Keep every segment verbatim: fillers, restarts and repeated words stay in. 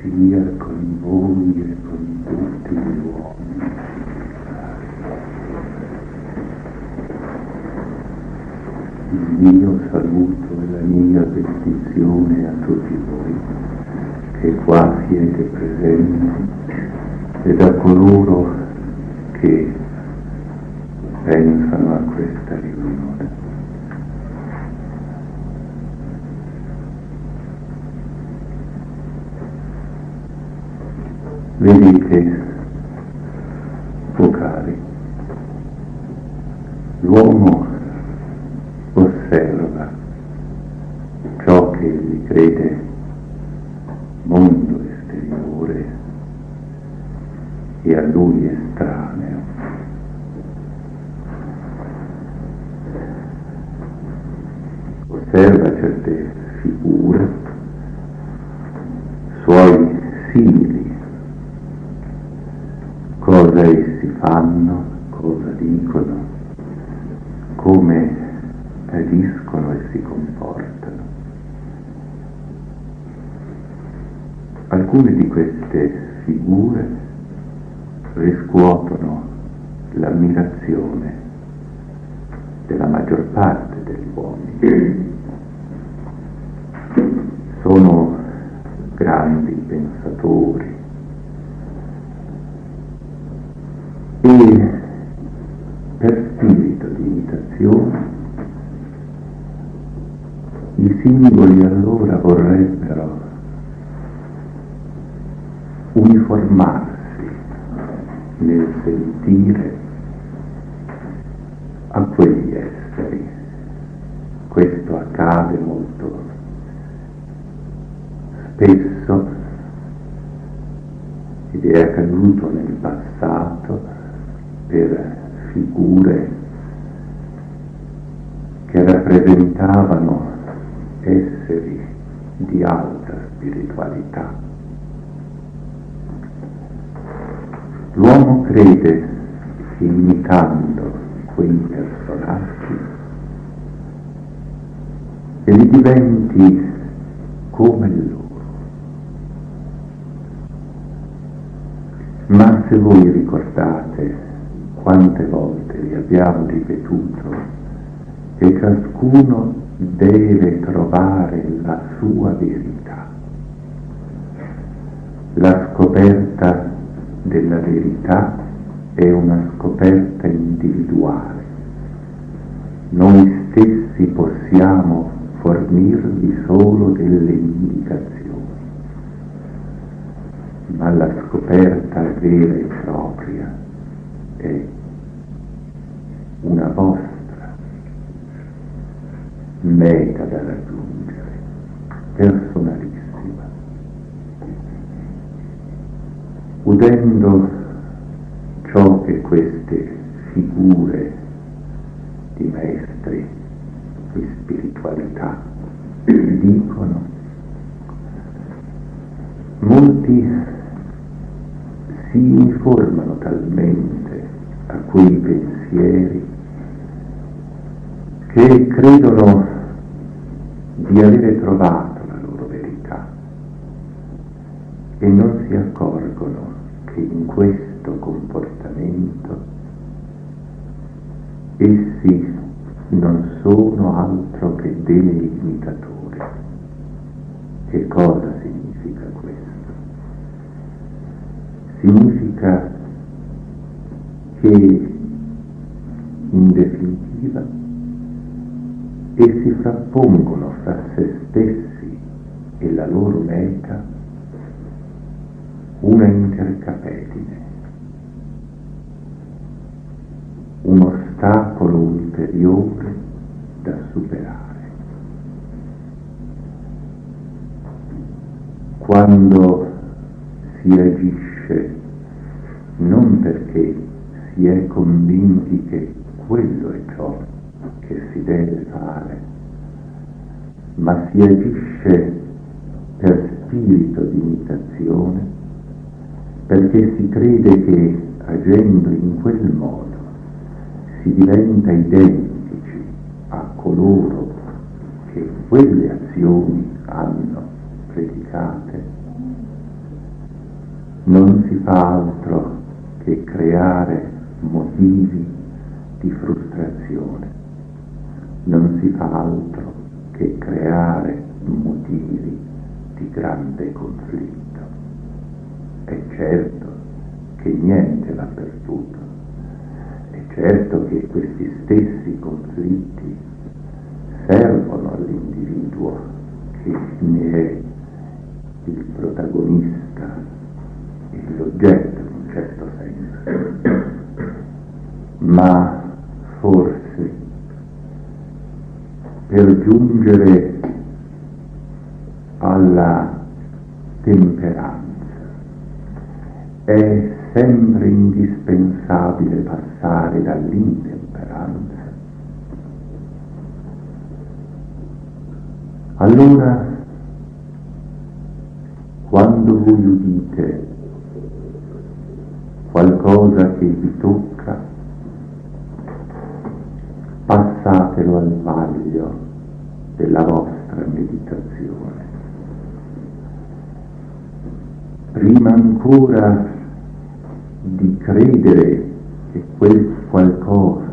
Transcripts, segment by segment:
sia con voi e con tutti gli uomini. Il mio saluto e la mia benedizione a tutti voi che qua siete presenti e a coloro che pensano a questa riunione. Vedete, o cari, l'uomo osserva ciò che egli crede mondo esteriore e a lui estraneo. Osserva certe figure, suoi simili, cosa essi fanno, cosa dicono, come agiscono e si comportano. Alcune di queste figure riscuotono l'ammirazione della maggior parte degli uomini. Sono grandi pensatori e per spirito di imitazione i singoli allora vorrebbero uniformarsi nel sentire a quegli esseri. Questo accade molto spesso ed è accaduto nel passato per figure che rappresentavano esseri di alta spiritualità. L'uomo crede che imitando quei personaggi egli diventi come loro. Ma se voi ricordate quante volte vi abbiamo ripetuto che ciascuno deve trovare la sua verità, la scoperta della verità è una scoperta individuale. Noi stessi possiamo fornirvi solo delle indicazioni, ma la scoperta vera e propria è una vostra meta da raggiungere, personalissima. Udendo ciò che queste figure di maestri di spiritualità dicono, molti si informano talmente a quei pensieri che credono di avere trovato la loro verità e non si accorgono che in questo comportamento essi non sono altro che dei imitatori. Che cosa significa questo? Significa che in definitiva essi frappongono fra se stessi e la loro meta una intercapedine, un ostacolo ulteriore da superare. Quando si agisce non perché si è convinti che quello è ciò che si deve fare, ma si agisce per spirito di imitazione, perché si crede che agendo in quel modo si diventa identici a coloro che quelle azioni hanno predicate, si fa altro che creare motivi di frustrazione, non si fa altro che creare motivi di grande conflitto. È certo che niente va perduto, è certo che questi stessi conflitti servono all'individuo che ne è il protagonista e l'oggetto in un certo senso, ma forse per giungere alla temperanza è sempre indispensabile passare dall'intemperanza. Allora, quando voi udite qualcosa che vi tocca, passatelo al vaglio della vostra meditazione. Prima ancora di credere che quel qualcosa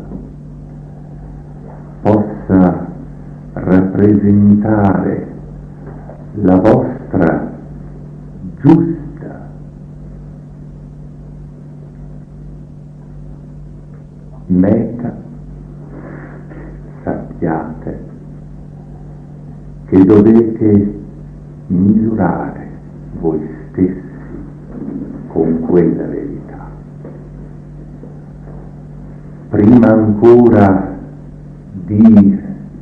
possa rappresentare la vostra giusta meta, sappiate che dovete misurare voi stessi con quella verità. Prima ancora di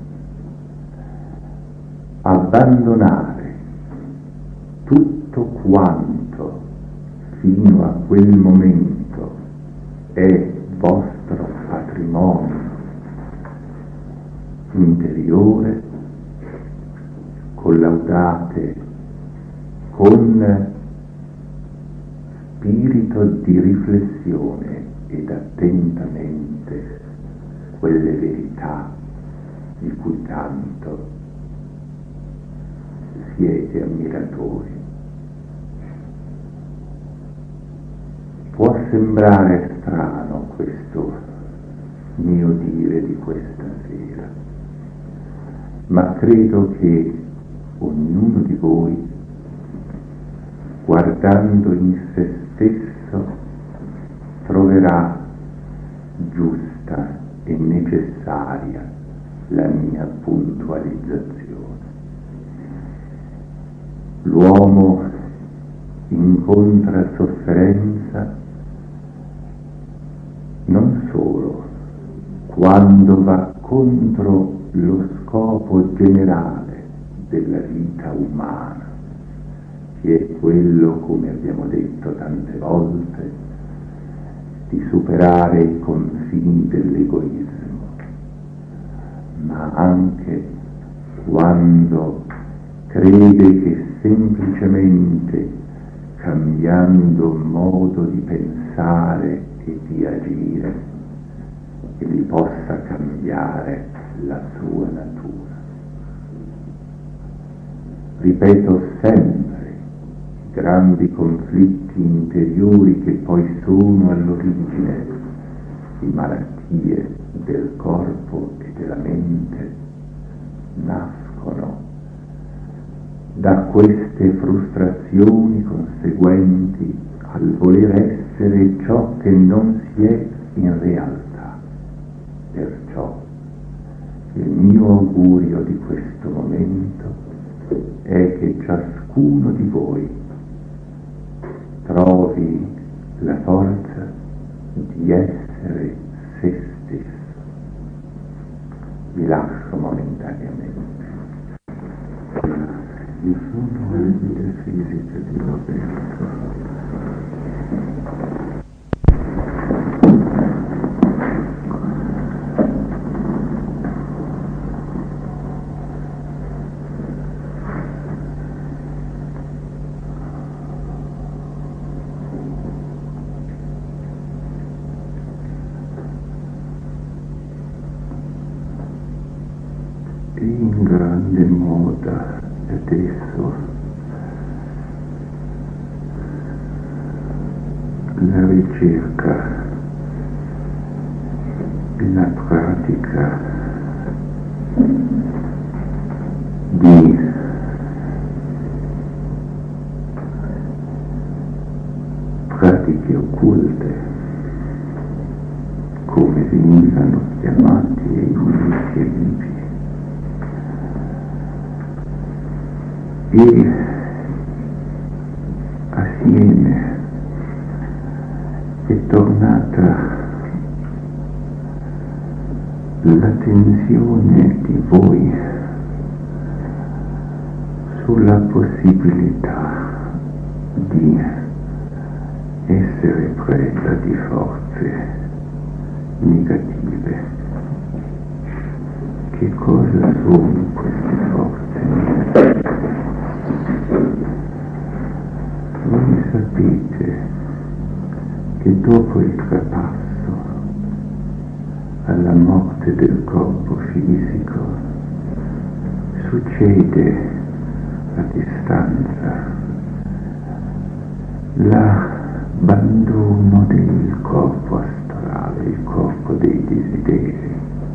abbandonare tutto quanto fino a quel momento è vostro patrimonio interiore, collaudate con spirito di riflessione ed attentamente quelle verità di cui tanto siete ammiratori. Può sembrare strano questo mio dire di questa sera, ma credo che ognuno di voi, guardando in se stesso, troverà giusta e necessaria la mia puntualizzazione. L'uomo incontra sofferenza non solo quando va contro lo scopo generale della vita umana, che è quello, come abbiamo detto tante volte, di superare i confini dell'egoismo, ma anche quando crede che semplicemente cambiando modo di pensare e di agire egli possa cambiare la sua natura. Ripeto sempre, i grandi conflitti interiori che poi sono all'origine di malattie del corpo e della mente nascono da queste frustrazioni conseguenti al voler essere ciò che non si è in realtà. Perciò il mio augurio di questo momento è che ciascuno di voi trovi la forza di essere se stesso. Vi lascio momentaneamente. Ci sono le vite fisiche di Roberto. In grande moda adesso la ricerca, la pratica di pratiche occulte, come venivano chiamati i iniziativi, e assieme è tornata l'attenzione di voi sulla possibilità di essere preda di forze negative. Che cosa sono queste forze negative? Voi sapete che dopo il trapasso alla morte del corpo fisico succede a distanza l'abbandono del corpo astrale, il corpo dei desideri.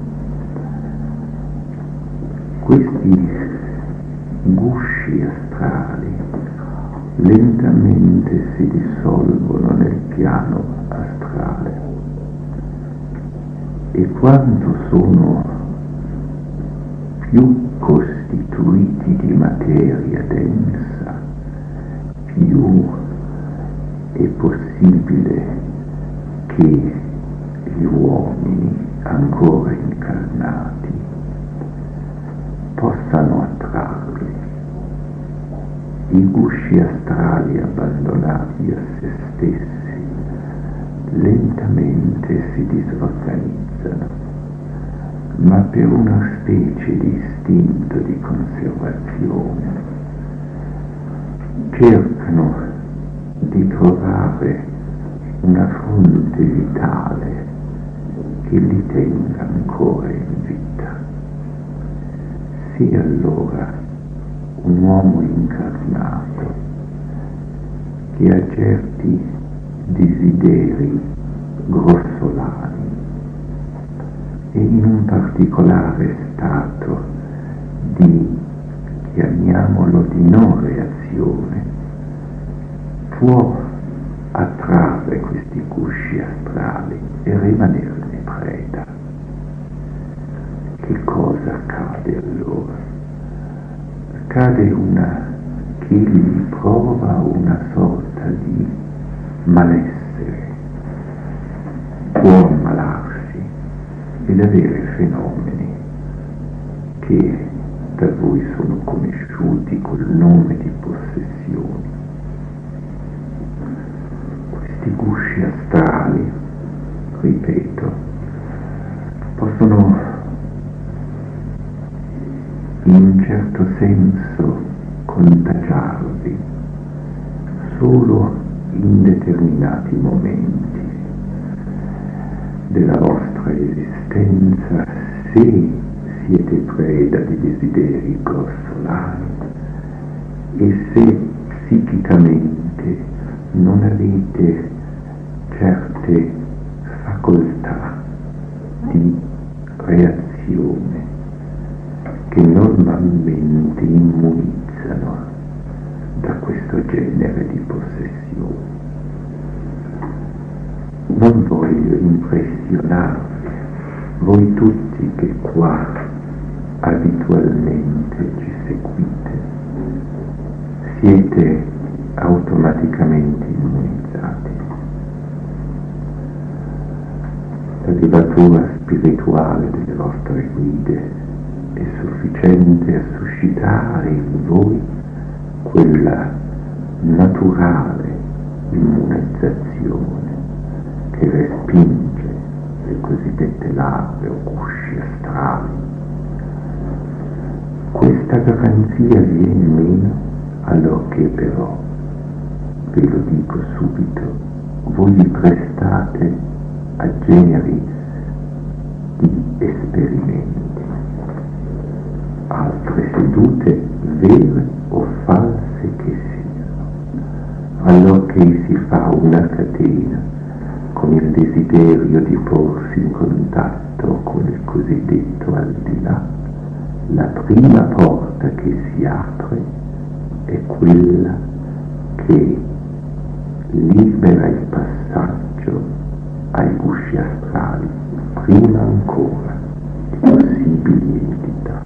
Questi gusci astrali lentamente si dissolvono nel piano astrale, e quanto sono più costituiti di materia densa, più è possibile che gli uomini ancora incarnati possano attrarli. I gusci astrali abbandonati a se stessi lentamente si disorganizzano, ma per una specie di istinto di conservazione cercano di trovare una fonte vitale che li tenga ancora in vita. Se allora un uomo incarnato che ha certi desideri grossolani e in un particolare stato di, chiamiamolo, di non reazione, può attrarre questi gusci astrali e rimanerne preda. Che cosa accade allora? Accade una che egli prova una sorta di malessere, può ammalarsi ed avere fenomeni che da voi sono conosciuti col nome di possessioni. Questi gusci astrali, ripeto, possono in un certo senso contagiarvi solo in determinati momenti della vostra esistenza, se siete preda di desideri grossolani e se psichicamente non avete certe facoltà di reazione che normalmente immunizzano da questo genere di possessioni. Non voglio impressionarvi, voi tutti che qua abitualmente ci seguite, siete automaticamente immunizzati. La levatura spirituale delle vostre guide è sufficiente a suscitare in voi quella naturale immunizzazione che respinge le cosiddette larve o gusci astrali. Questa garanzia viene meno allorché però, ve lo dico subito, voi vi prestate a generi di esperimenti, altre sedute vere o false che siano, allorché perché si fa una catena con il desiderio di porsi in contatto con il cosiddetto al di là, la prima porta che si apre è quella che libera il passaggio ai gusci astrali, prima ancora di possibili entità.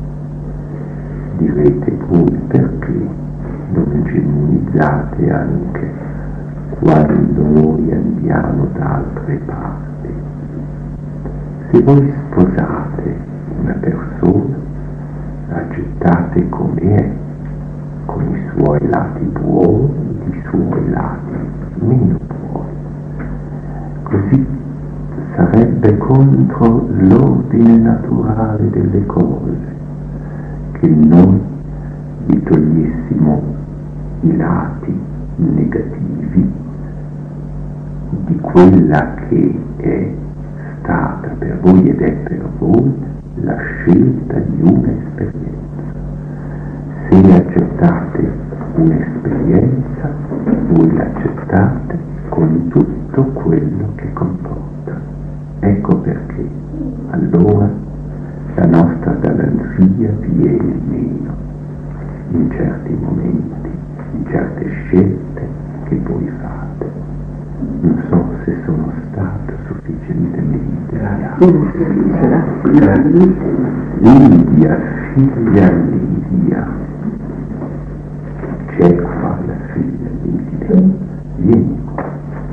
Direte voi perché non gemonizzate anche quando noi andiamo da altre parti. Se voi sposate una persona, accettate come è, con i suoi lati buoni e i suoi lati meno buoni. Così sarebbe contro l'ordine naturale delle cose che noi vi togliessimo i lati negativi di quella che è stata per voi ed è per voi la scelta di un'esperienza. Se accettate un'esperienza, voi l'accettate con tutto quello che comporta. Ecco perché allora la nostra galanzia viene meno in certi momenti, in certe scelte che voi fate. Non so se sono stato sufficientemente chiaro. Lidia, figlia Lidia, c'è qua la figlia Lidia, vieni qua.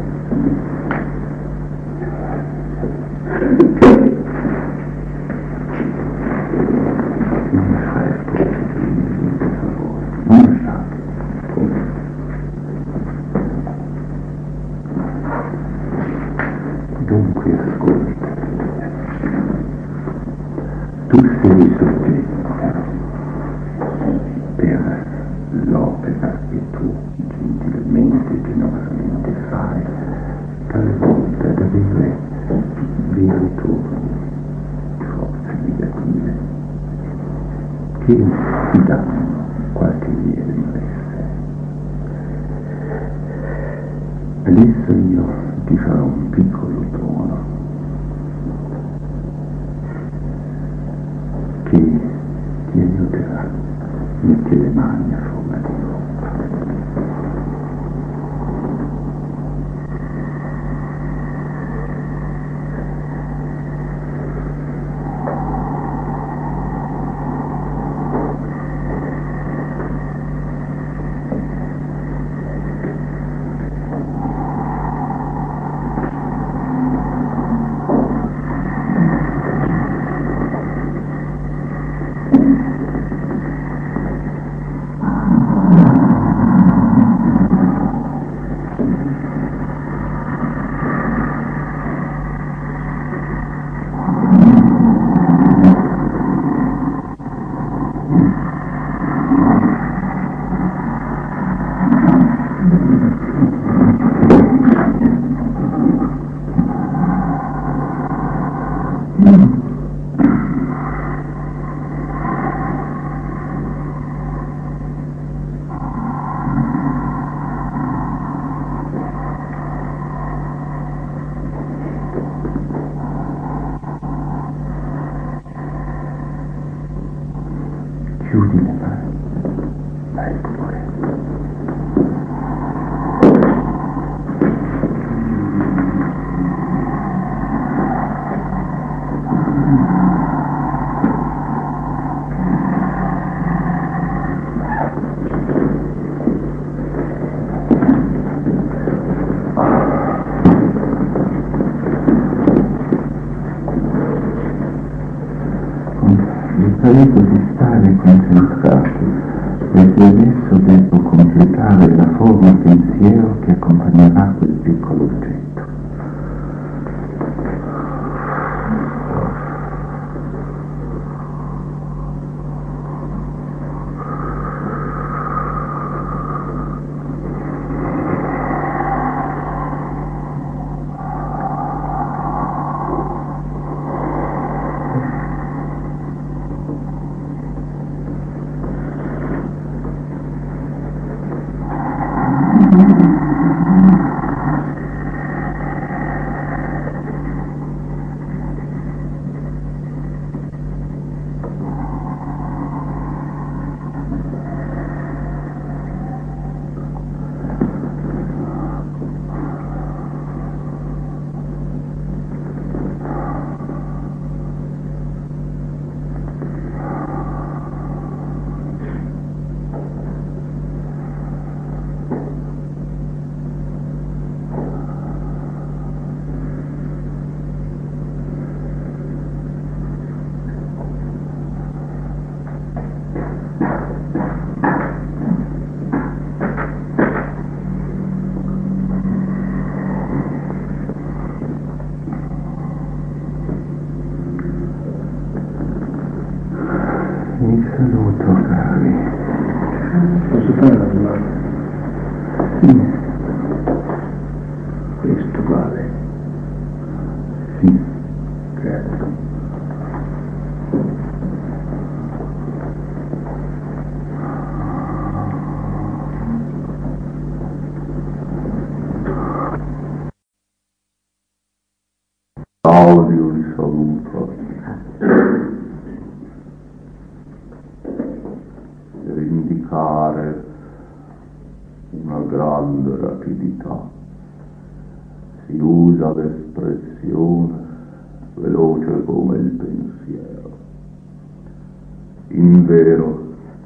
Non mi fai per favore, non mi fai. Dunque ascolta, tu sei soggetto per l'opera che tu gentilmente, generosamente fai, talvolta ad avere dei ritorni di forze negative che ti danno qualche via di riflessione. Adesso io ti farò un piccolo dono che ti aiuterà. Metti le mani a forma di rompa. Chiudi le mani, vai pure. Vi prego di stare concentrati, perché adesso devo completare la forma pensiero che accompagnerà quel piccolo oggetto. Mi saluto, cari. Posso fare la domanda? Sì. Questo vale? Sì. Certo. Claudio vi saluto. Per indicare una grande rapidità si usa l'espressione veloce come il pensiero. Invero,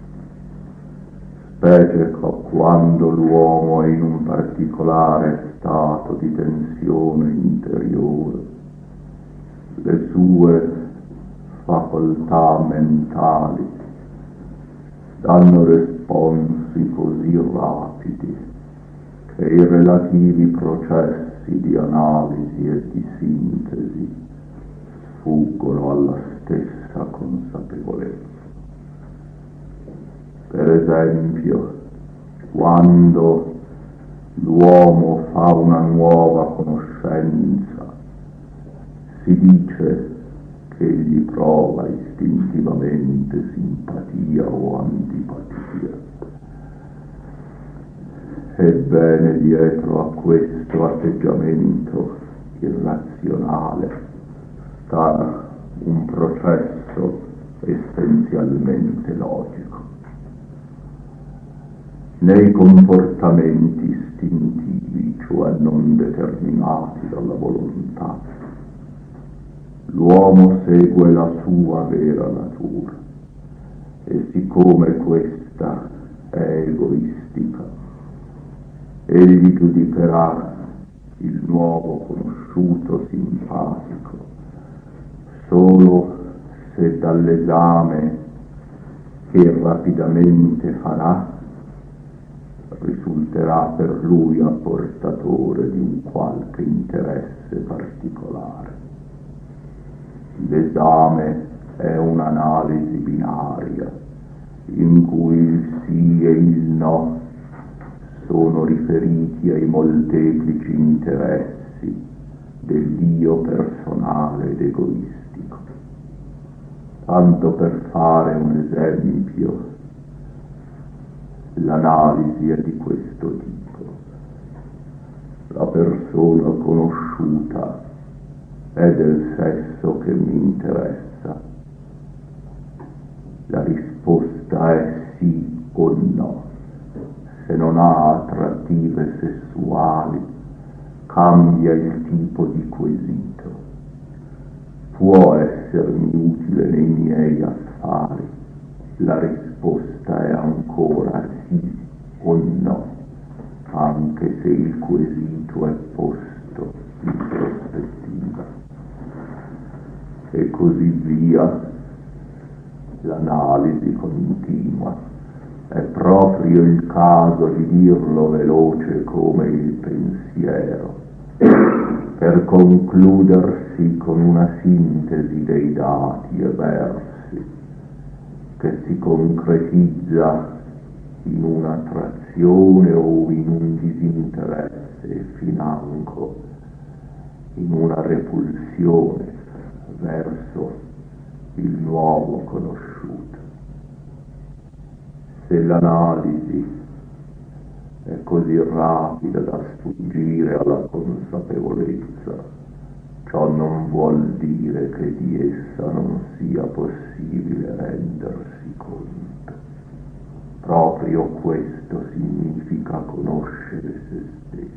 specie quando l'uomo è in un particolare stato di tensione interiore, le sue facoltà mentali danno responsi così rapidi che i relativi processi di analisi e di sintesi sfuggono alla stessa consapevolezza. Per esempio, quando l'uomo fa una nuova conoscenza, si dice che egli prova istintivamente simpatia o antipatia. Ebbene, dietro a questo atteggiamento irrazionale sta un processo essenzialmente logico. Nei comportamenti istintivi, cioè non determinati dalla volontà, l'uomo segue la sua vera natura e siccome questa è egoistica, egli giudicherà il nuovo conosciuto simpatico solo se dall'esame che rapidamente farà risulterà per lui apportatore di un qualche interesse particolare. L'esame è un'analisi binaria in cui il sì e il no sono riferiti ai molteplici interessi dell'io personale ed egoistico. Tanto per fare un esempio, l'analisi è di questo tipo. La persona conosciuta è del sesso che mi interessa. La risposta è sì o no. Se non ha attrattive sessuali, cambia il tipo di quesito. Può essermi utile nei miei affari. La risposta è ancora sì o no, anche se il quesito è posto in prospettiva. E così via. L'analisi continua. È proprio il caso di dirlo veloce come il pensiero, per concludersi con una sintesi dei dati e versi che si concretizza in un'attrazione o in un disinteresse e financo in una repulsione verso il nuovo conosciuto. Se l'analisi è così rapida da sfuggire alla consapevolezza, ciò non vuol dire che di essa non sia possibile rendersi conto. Proprio questo significa conoscere se stessi.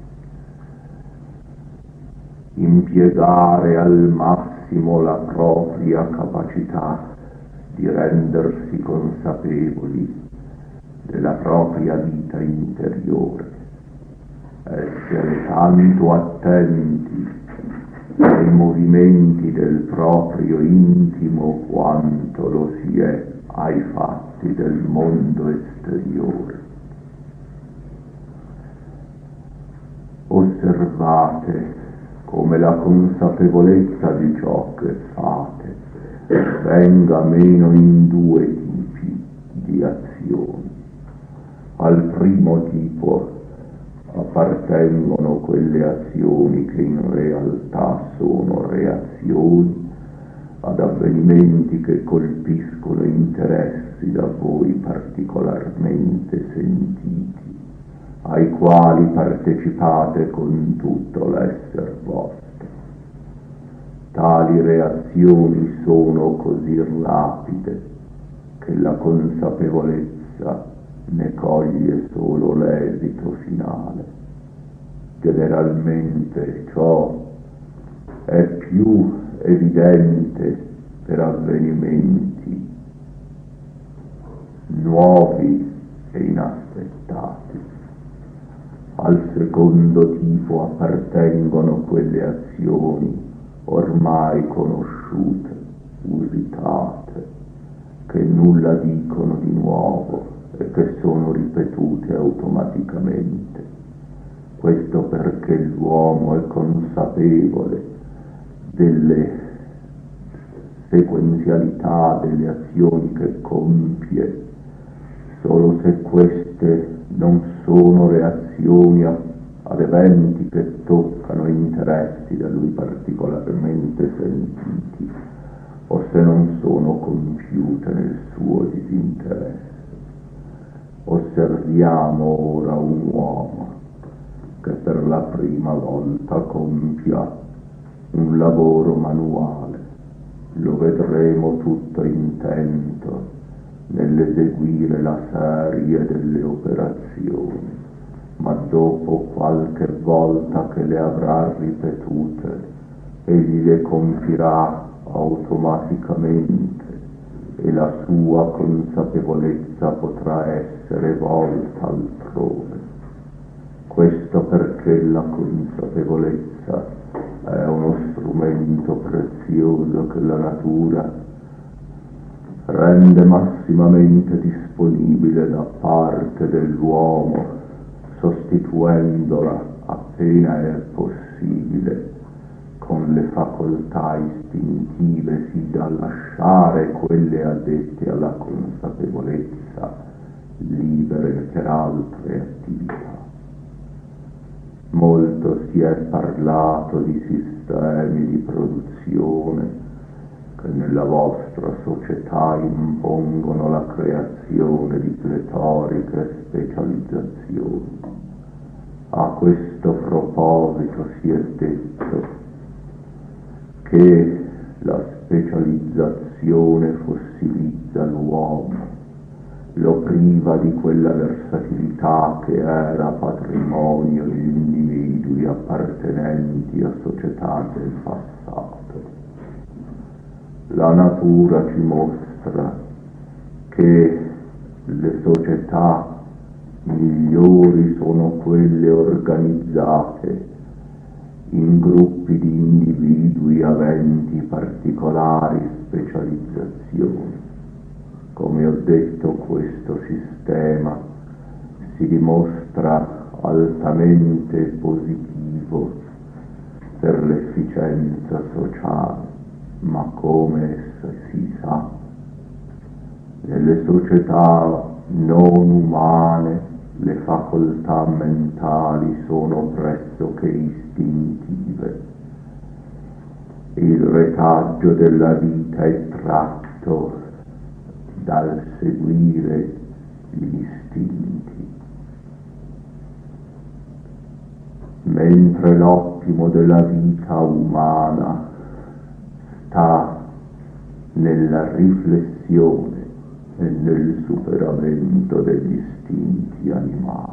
Impiegare al massimo la propria capacità di rendersi consapevoli della propria vita interiore, essere tanto attenti ai movimenti del proprio intimo quanto lo si è ai fatti del mondo esteriore. Osservate come la consapevolezza di ciò che fate venga meno in due tipi di azioni. Al primo tipo appartengono quelle azioni che in realtà sono reazioni ad avvenimenti che colpiscono interessi da voi particolarmente sentiti, ai quali partecipate con tutto l'esser vostro. Tali reazioni sono così rapide che la consapevolezza ne coglie solo l'esito finale. Generalmente ciò è più evidente per avvenimenti nuovi e inaspettati. Al secondo tipo appartengono quelle azioni ormai conosciute, usitate, che nulla dicono di nuovo e che sono ripetute automaticamente. Questo perché l'uomo è consapevole delle sequenzialità delle azioni che compie, solo se queste non sono reazioni a, ad eventi che toccano interessi da lui particolarmente sentiti, o se non sono compiute nel suo disinteresse. Osserviamo ora un uomo che per la prima volta compia un lavoro manuale. Lo vedremo tutto intento nell'eseguire la serie delle operazioni, ma dopo qualche volta che le avrà ripetute, egli le compirà automaticamente e la sua consapevolezza potrà essere volta altrove. Questo perché la consapevolezza è uno strumento prezioso che la natura rende massimamente disponibile da parte dell'uomo, sostituendola appena è possibile con le facoltà istintive, sì da lasciare quelle addette alla consapevolezza libere per altre attività. Molto si è parlato di sistemi di produzione che nella vostra società impongono la creazione di pletoriche specializzazioni. A questo proposito si è detto che la specializzazione fossilizza l'uomo, lo priva di quella versatilità che era patrimonio degli individui appartenenti a società del passato. La natura ci mostra che le società migliori sono quelle organizzate in gruppi di individui aventi particolari specializzazioni. Come ho detto, questo sistema si dimostra altamente positivo per l'efficienza sociale, ma come si sa, nelle società non umane le facoltà mentali sono pressoché istintive. Il retaggio della vita è tratto dal seguire gli istinti, mentre l'ottimo della vita umana sta nella riflessione e nel superamento degli istinti animali.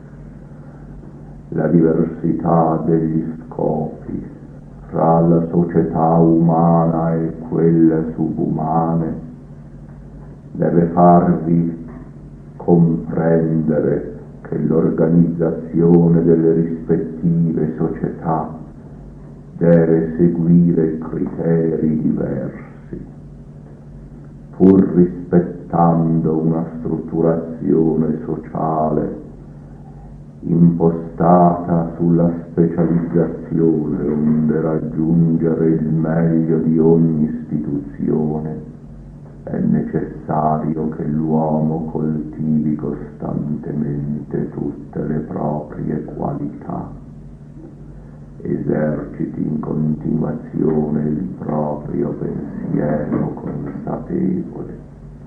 La diversità degli scopi fra la società umana e quelle subumane deve farvi comprendere che l'organizzazione delle rispettive società deve seguire criteri diversi, pur rispettando una strutturazione sociale impostata sulla specializzazione onde raggiungere il meglio di ogni istituzione, è necessario che l'uomo coltivi costantemente tutte le proprie qualità, eserciti in continuazione il proprio pensiero consapevole.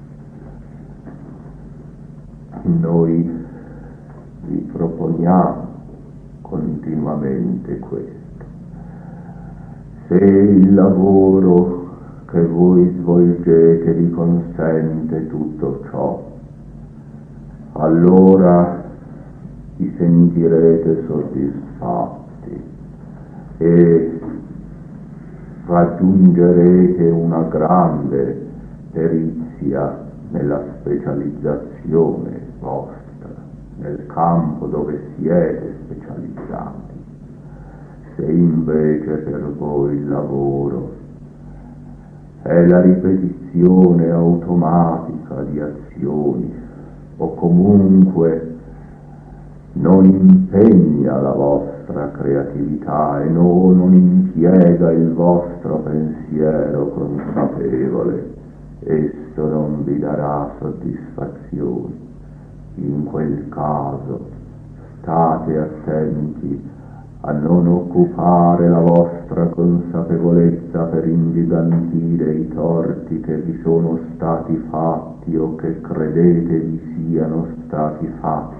Noi vi proponiamo continuamente questo. Se il lavoro che voi svolgete vi consente tutto ciò, allora vi sentirete soddisfatti e raggiungerete una grande perizia nella specializzazione vostra, nel campo dove siete specializzati. Se invece per voi il lavoro è la ripetizione automatica di azioni o comunque non impegna la vostra creatività e no, non impiega il vostro pensiero consapevole, esso non vi darà soddisfazione. In quel caso state attenti a non occupare la vostra consapevolezza per ingigantire i torti che vi sono stati fatti o che credete vi siano stati fatti.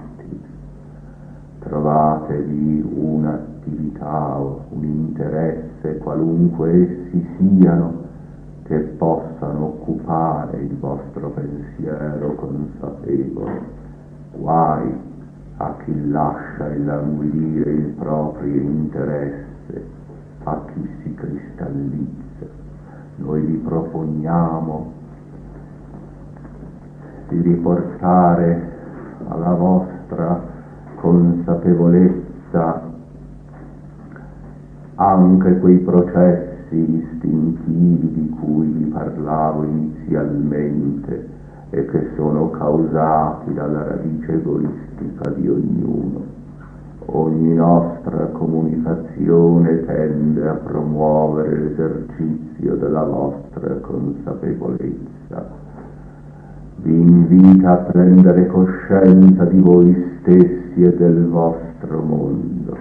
Trovatevi un'attività o un interesse, qualunque essi siano, che possano occupare il vostro pensiero consapevole. Guai a chi lascia illanguidire il proprio interesse, a chi si cristallizza. Noi vi proponiamo di riportare alla vostra consapevolezza anche quei processi istintivi di cui vi parlavo inizialmente e che sono causati dalla radice egoistica di ognuno. Ogni nostra comunicazione tende a promuovere l'esercizio della vostra consapevolezza. Vi invita a prendere coscienza di voi stessi e del vostro mondo.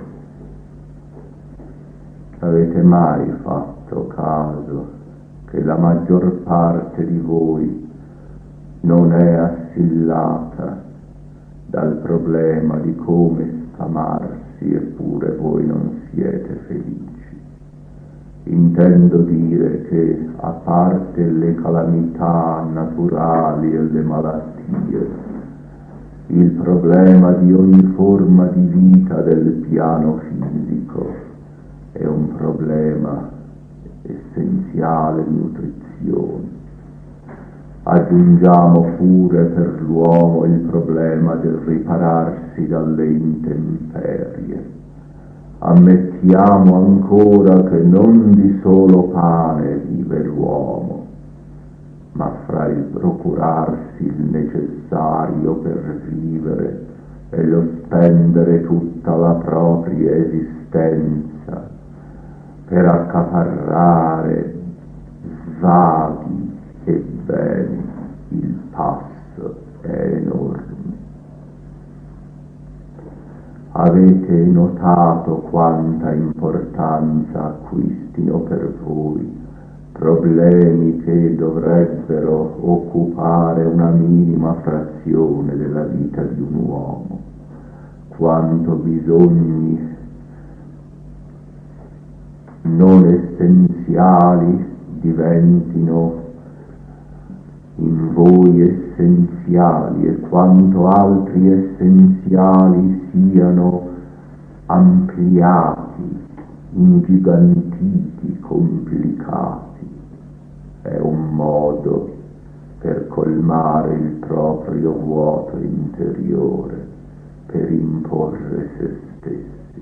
Avete mai fatto caso che la maggior parte di voi non è assillata dal problema di come amarsi eppure voi non siete felici? Intendo dire che, a parte le calamità naturali e le malattie, il problema di ogni forma di vita del piano fisico è un problema essenziale di nutrizione. Aggiungiamo pure per l'uomo il problema del ripararsi dalle intemperie. Ammettiamo ancora che non di solo pane vive l'uomo, ma fra il procurarsi il necessario per vivere e lo spendere tutta la propria esistenza per accaparrare svaghi e beni, il passo è enorme. Avete notato quanta importanza acquistino per voi problemi che dovrebbero occupare una minima frazione della vita di un uomo? Quanto bisogni non essenziali diventino in voi essenziali e quanto altri essenziali siano ampliati, ingigantiti, complicati. È un modo per colmare il proprio vuoto interiore, per imporre se stessi.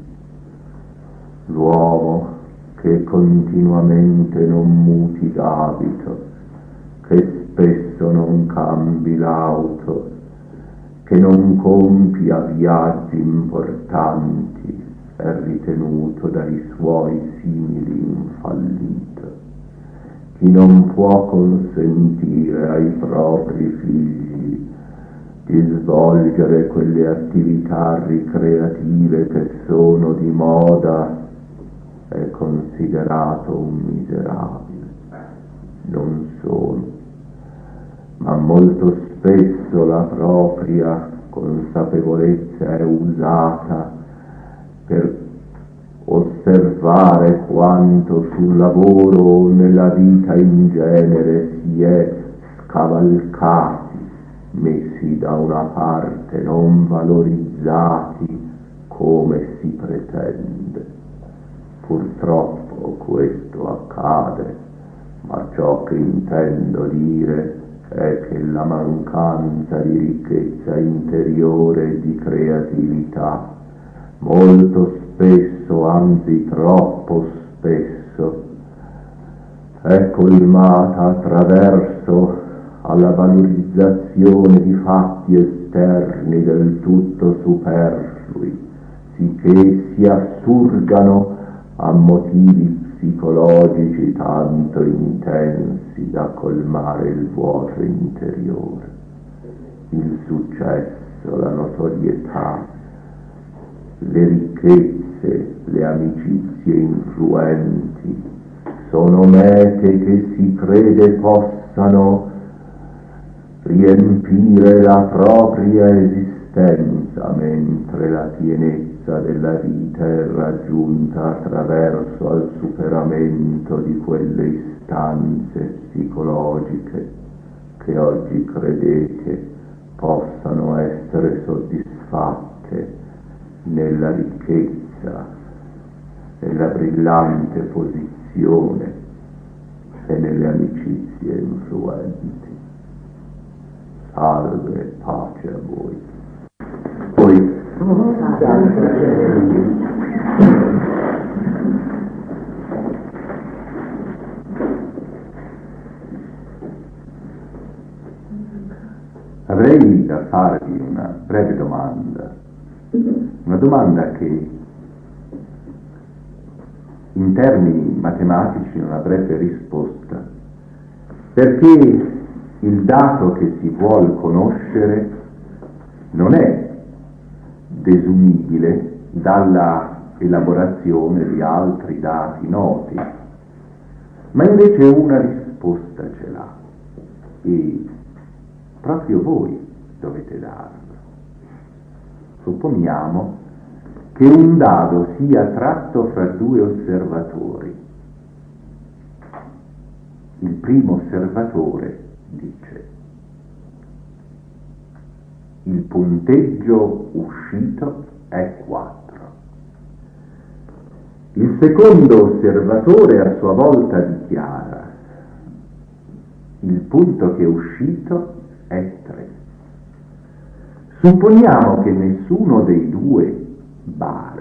L'uomo che continuamente non muti d'abito, che spesso non cambi l'auto, che non compia viaggi importanti è ritenuto dai suoi simili infallito. Chi non può consentire ai propri figli di svolgere quelle attività ricreative che sono di moda è considerato un miserabile. Non solo, ma molto spesso la propria consapevolezza è usata per osservare quanto sul lavoro o nella vita in genere si è scavalcati, messi da una parte, non valorizzati come si pretende. Purtroppo questo accade, ma ciò che intendo dire è che la mancanza di ricchezza interiore e di creatività molto spesso, anzi troppo spesso, è colmata attraverso alla valorizzazione di fatti esterni del tutto superflui, sicché si assurgano a motivi psicologici tanto intensi da colmare il vuoto interiore. Il successo, la notorietà, le ricchezze, le amicizie influenti sono mete che si crede possano riempire la propria esistenza, mentre la pienezza della vita è raggiunta attraverso al superamento di quelle istanze psicologiche che oggi credete possano essere soddisfatte nella ricchezza, nella brillante posizione e nelle amicizie influenti. Salve e pace a voi. Poi avrei da farvi una breve domanda, una domanda che in termini matematici non avrebbe risposta, perché il dato che si vuol conoscere non è desumibile dalla elaborazione di altri dati noti, ma invece una risposta ce l'ha e proprio voi dovete darla. Supponiamo che un dado sia tratto fra due osservatori. Il primo osservatore dice: il punteggio uscito è quattro. Il secondo osservatore a sua volta dichiara: il punto che è uscito è tre. Supponiamo che nessuno dei due vale.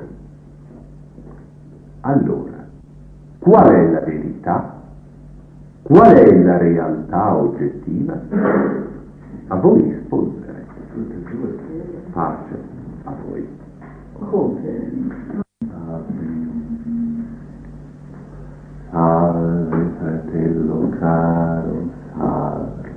Allora, qual è la verità? Qual è la realtà oggettiva? A voi rispondere. Pace a voi. Salve fratello caro, salve.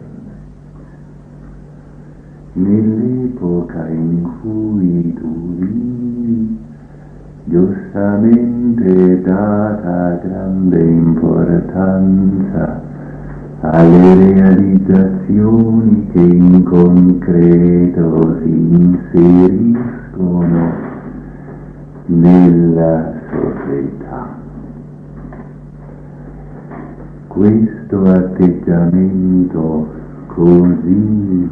Nell'epoca in cui tu vivi, giustamente è data grande importanza alle realizzazioni che in concreto si inseriscono nella società. Questo atteggiamento così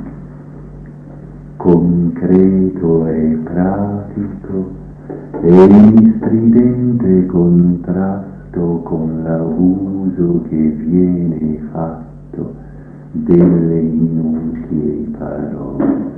concreto e pratico è in stridente contrasto con l'abuso che viene fatto delle inutili parole.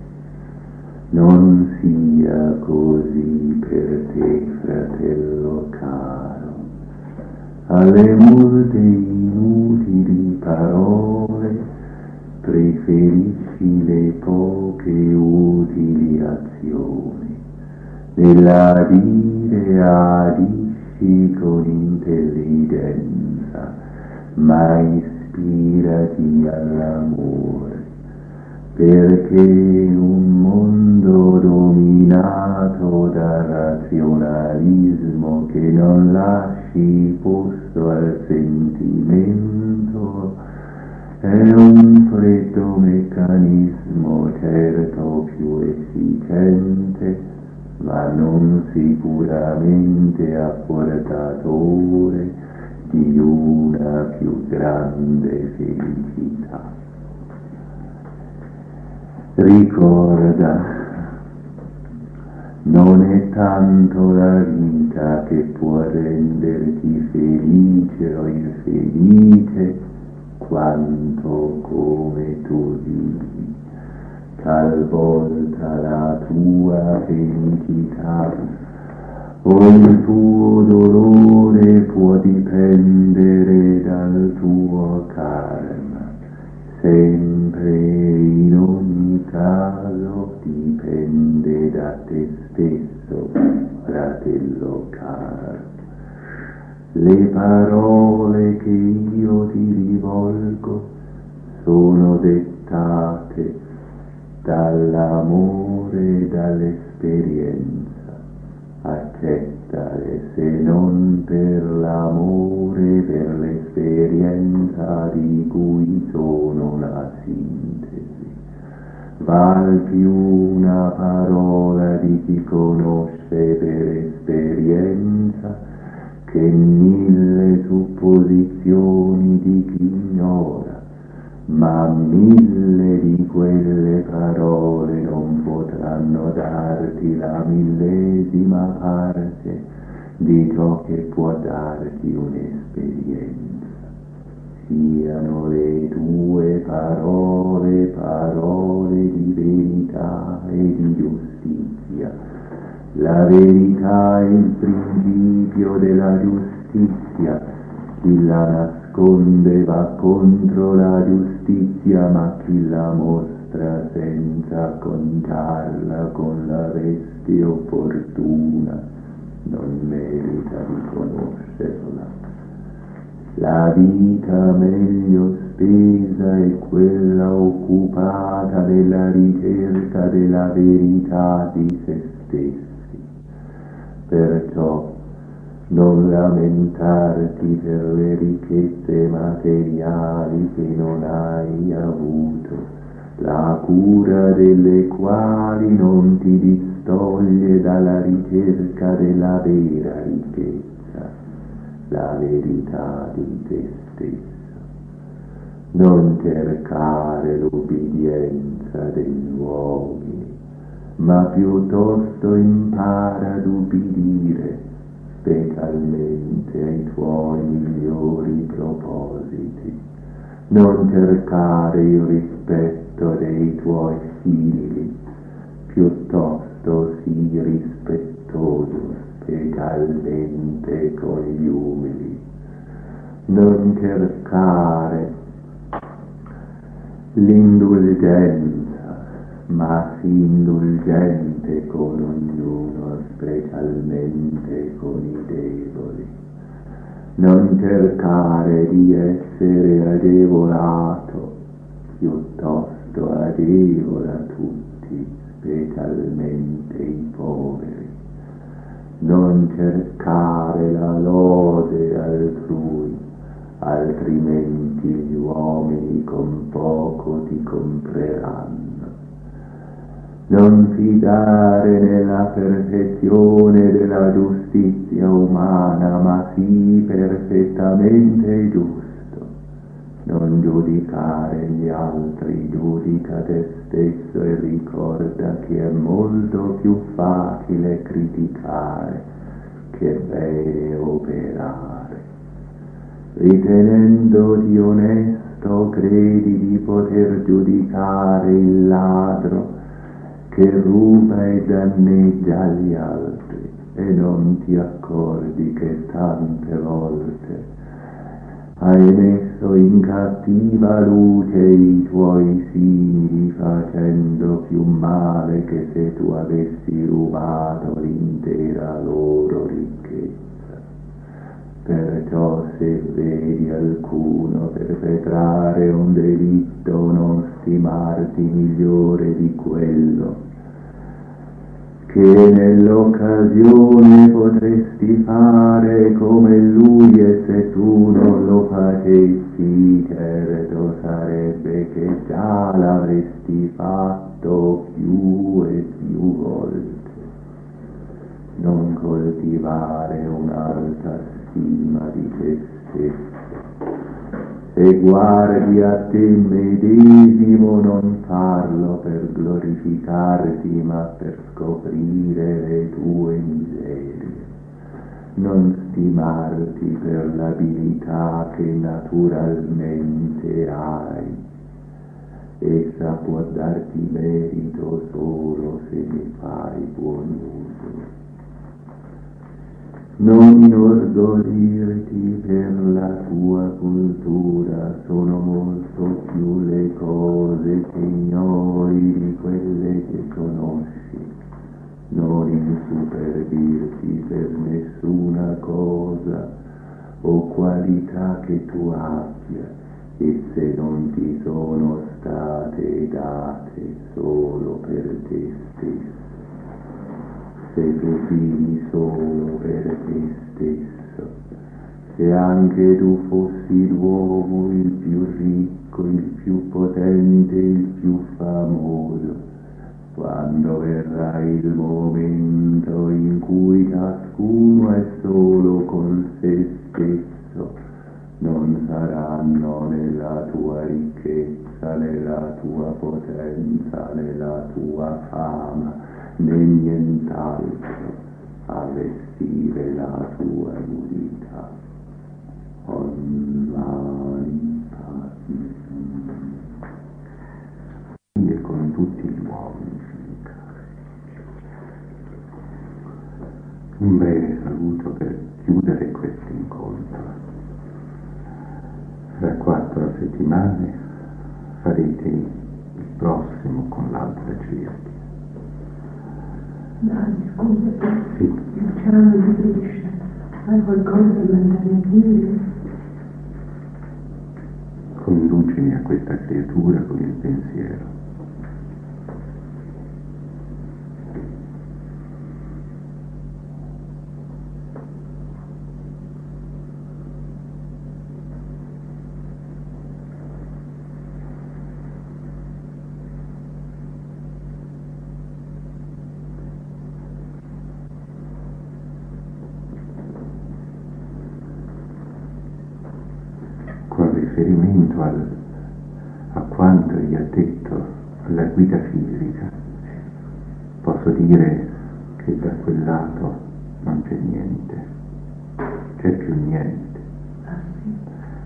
Non sia così per te, fratello caro. Alle molte inutili parole preferisci le poche utili azioni, nell'adire agisci con intelligenza, ma ispirati all'amore, perché un mondo dominato dal razionalismo che non lasci posto al sentimento è un freddo meccanismo certo più efficiente, ma non sicuramente apportatore di una più grande felicità. Ricorda, non è tanto la vita che può renderti felice o infelice, quanto come tu vivi. Talvolta la tua felicità o il tuo dolore può dipendere dal tuo karma, sempre e in ogni caso dipende da te stesso, fratello caro. Le parole che io ti rivolgo sono dettate dall'amore e dall'esperienza. Accettale, se non per l'amore, per l'esperienza di cui sono la sintesi. Val più una parola di chi conosce per esperienza che mille supposizioni di chi ignora, ma mille di quelle parole non potranno darti la millesima parte di ciò che può darti un'esperienza. Siano le tue parole parole di verità e di giustizia. La verità è il principio della giustizia. Chi la nasconde va contro la giustizia, ma chi la mostra senza contarla con la veste opportuna non merita di conoscerla. La vita meglio spesa è quella occupata nella ricerca della verità di se stessi. Perciò non lamentarti per le ricchezze materiali che non hai avuto, la cura delle quali non ti distoglie dalla ricerca della vera ricchezza, la verità di te stesso. Non cercare l'obbedienza degli uomini, ma piuttosto impara ad ubbidire, specialmente ai tuoi migliori propositi. Non cercare il rispetto dei tuoi simili, piuttosto sii rispettoso, specialmente con gli umili. Non cercare l'indulgenza, ma sii indulgente con ognuno, specialmente con i deboli. Non cercare di essere agevolato, piuttosto agevola tutti, specialmente i poveri. Non cercare la lode altrui, altrimenti gli uomini con poco ti compreranno. Non fidare nella perfezione della giustizia umana, ma sii perfettamente giusto. Non giudicare gli altri, giudica te stesso e ricorda che è molto più facile criticare che bene operare. Ritenendoti onesto, credi di poter giudicare il ladro che ruba e danneggia gli altri, e non ti accorgi che tante volte hai messo in cattiva luce i tuoi simili, facendo più male che se tu avessi rubato l'intera loro ricchezza. Perciò se vedi alcuno perpetrare un delitto, non stimarti migliore di quello che nell'occasione potresti fare come lui, e se tu non lo facessi, certo sarebbe che già l'avresti fatto più e più volte. Non coltivare un'alta stima di te stesso. Se guardi a te medesimo, non farlo per glorificarti, ma per scoprire le tue miserie. Non stimarti per l'abilità che naturalmente hai. Essa può darti merito solo se ne fai buon uso. Non inorgoglirti per la tua cultura, sono molto più le cose che ignori di quelle che conosci. Non insuperbirti per nessuna cosa o qualità che tu abbia, esse non ti sono state date solo per te stesso. Se tu vivi solo per te stesso, se anche tu fossi l'uomo il più ricco, il più potente, il più famoso, quando verrà il momento in cui ciascuno è solo con se stesso, non saranno nella tua ricchezza, nella tua potenza, nella tua fama, né nient'altro a vestire la tua nudità. Online e con tutti gli uomini. Un breve saluto per chiudere questo incontro. Fra quattro settimane farete il prossimo con l'altra cerchia. Dai, scusa, Sì. il cielo impedisce. Hai qualcosa da mandare a dire? Conducimi a questa creatura con il pensiero. Con riferimento al, a quanto gli ha detto alla guida fisica, posso dire che da quel lato non c'è niente, c'è più niente. Ah, sì.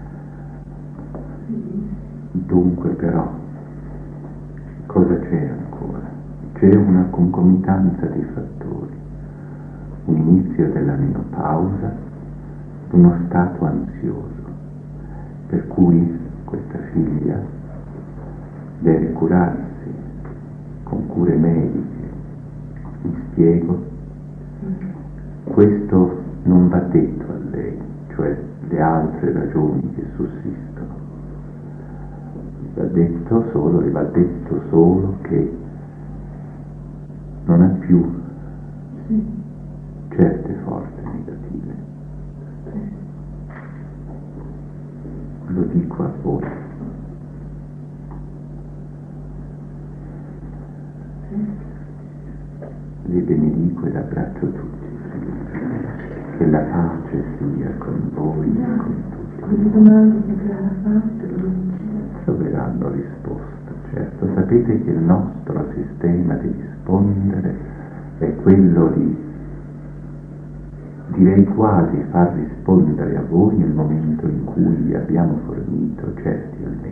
Sì. Dunque però, cosa c'è ancora? C'è una concomitanza di fattori, un inizio della menopausa, uno stato ansioso, per cui questa figlia deve curarsi con cure mediche. Mi spiego? Questo non va detto a lei, cioè le altre ragioni che sussistono. Va detto solo, le va detto solo che non ha più Sì. certe forze negative. Lo dico a voi. Vi benedico ed abbraccio tutti. Che la pace sia con voi e con tutti. Quelle domande che Clara ha fatto, lo dice. Troveranno risposta, certo. Sapete che il nostro sistema di rispondere è quello di, direi quasi, far rispondere a voi nel momento in cui vi abbiamo fornito certi almeno